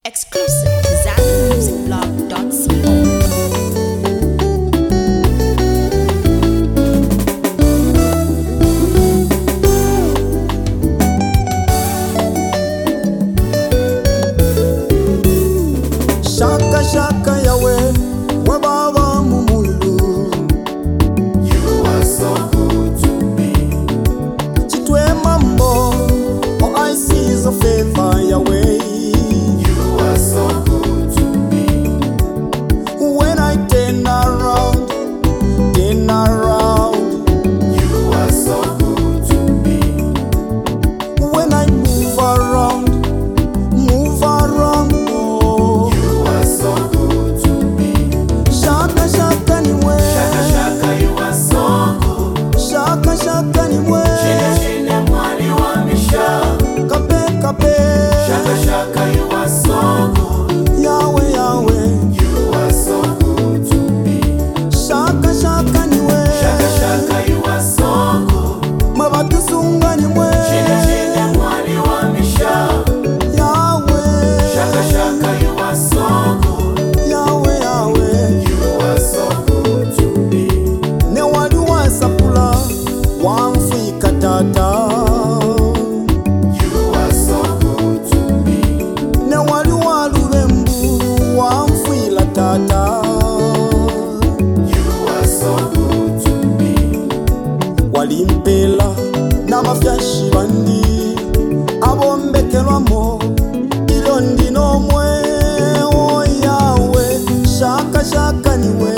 Exclusive to ZanMusicBlog.co. Shaka shaka yawe wababa mumulu. You are so good to me. Chitwe mambo, all I see is a favor yawe. You are so good to me. When I turn around, You are so good to me. when I move around, oh. You are so good to me. Shaka shaka niwe, Shaka shaka, you are so good. shaka shaka niwe, Chine chine mwali wa misha. kape kape, Shaka shaka, you are so good. yawe yawe. You are so good to me. Shaka shaka niwe, Shaka shaka, you are so good. mabatu sunga niwe, Chine chine mwali wa misha. yawe, Shaka shaka, you are so good. yawe yawe. You are so good to me. Ne wali wasapula wamfika tata, You are so good to me. ne wali walubembu wamfila tata, You are so good to me. walimpela n'abafyashi bandi abombekelwamo ilondi nomwe. O yawe, shaka shaka niwe,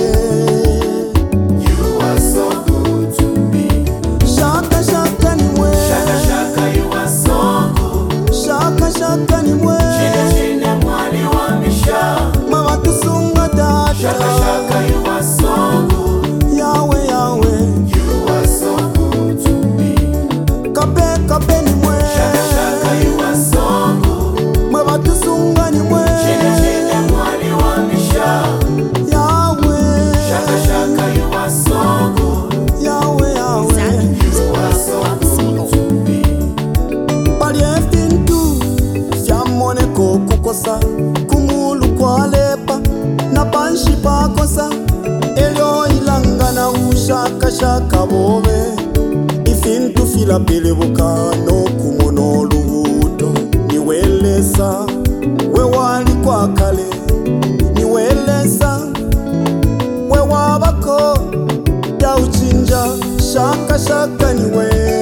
You are so good to me. shaka shaka niwe, Shaka shaka, you are so good. shaka shaka niwe, Chine chine mwali wa misha. mabatusunga Shaka tata, shaka, you are so good. yawe yawe, You are so good to me. kape kape niwe, Shaka shaka, you are so good. mabatusunga niwe, Chine chine mwali wa misha. yawe, Shaka shaka, you are so good. yawe yawe. ZanMusicBlog.co. Paliefintu vyamoneko kukosa kumulu kwalepa na panshi pakosa elyo ilanga na ushakashaka bobe ifintu filapelebuka nokumono olubuto niwelesa wewali kwa kale niwelesa wewabako dauchinja shakashaka niwe